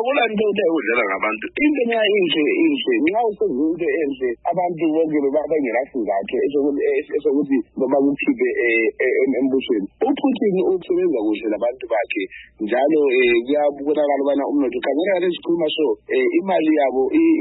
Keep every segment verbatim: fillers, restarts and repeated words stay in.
akulanto udlala ngabantu into nxa inhle inhle nxa usenze into enhle abantu bonke babengelasingatho esokuthi bakukhiphe embusweni. uPutin usebenza kuhle labantu bakhe njalo kuyabonakala ubana umnotho khangela lesikhuluma so imali yabo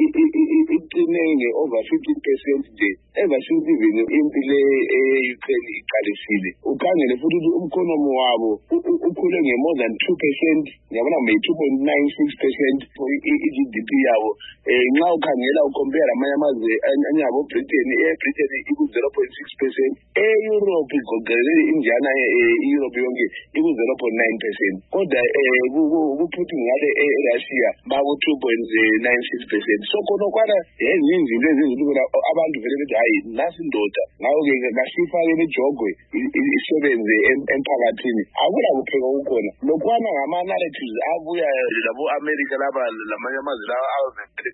iqine nge-over fifteen percent nje ever since even impilo e-Ukraine iqalisile. ukhangele futhi ukuthi umkhonomi wabo ukhule nge-more than two percent yabona may two point nine six percent i-G D P yabo. nxa ukhangela ukompare amanye amazwe anyabo Britain e-Britain iku-zero point six percent, e-Europe igogelele Indiana i-Europe yonke iku-zero point nine percent, kodwa kuPutin ngale e-Russia baku-two point nine six percent. so khonokwana ezinye izinto ezinzulu abantu vele bethi hayi nasi indoda ngawo-ke kasifake nejogwe isebenze emphakathini. akula kupheka kukhona lokwana ngama-narratives abuya labo-America laba lamanye amazwe lawa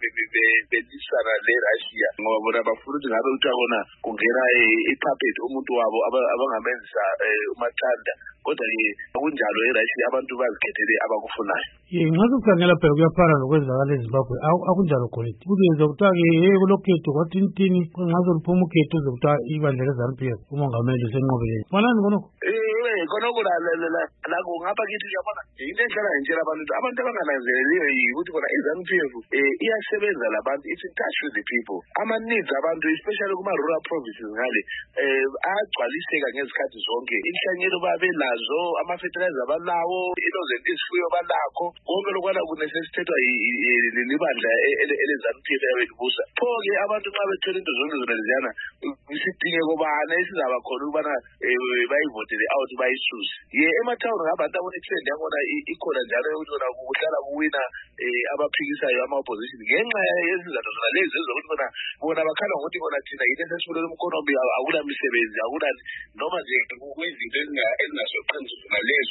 belisana le-Russia ngoba bona bafuna ukuthi ngabe kuthiwa khona kungena i-puppet umuntu wabo abangamenzisa umathanda, kodwa-ke kunjalo e-Russia abantu bazikhethele abakufunayo. ngaze ukhangela phela kuyaphana nokwenzakala eZimbabwe akunjalo khona kuyenza kuthiwa-ke ye kulokhetho kwathintini ngaze luphuma ukhetho zokuthiwa ibandla le-ZANU P F umongameli usenqobeleni fanani khonokho khonokho la kungapha kithi yabona into enhlala ngitshela abantu ukuthi abantu abangananzeleliyo yikuthi khona i-ZANU P F iyasebenza labantu, it's in touch with the people. ama-needs abantu especially kuma-rural provinces ngale ayagcwaliseka ngezikhathi zonke. inhlanyelo babelazo, ama-fertilizer balawo, into zento ezifuyo balakho, konke lokwana kunesesithethwa libandla ele-ZANU P F eyabelibusa. pho-ke abantu nxa bethola into zonke zona leziyana isidingeko bani esizaba khona ukubana bayivotele out bayisuse. ye emathawuni ngabantu abona i-trend yakhona ikhona njalo yokuthi khona kuhlala kuwina abaphikisayo ama-opposition ngenxa yezizathu zona lezi ezokuthi khona bona bakhala ngokuthi khona thina yinto esesifulela umkhonomi akula misebenzi akulani noma nje kuyizinto ezingasoqanisi zona lezo.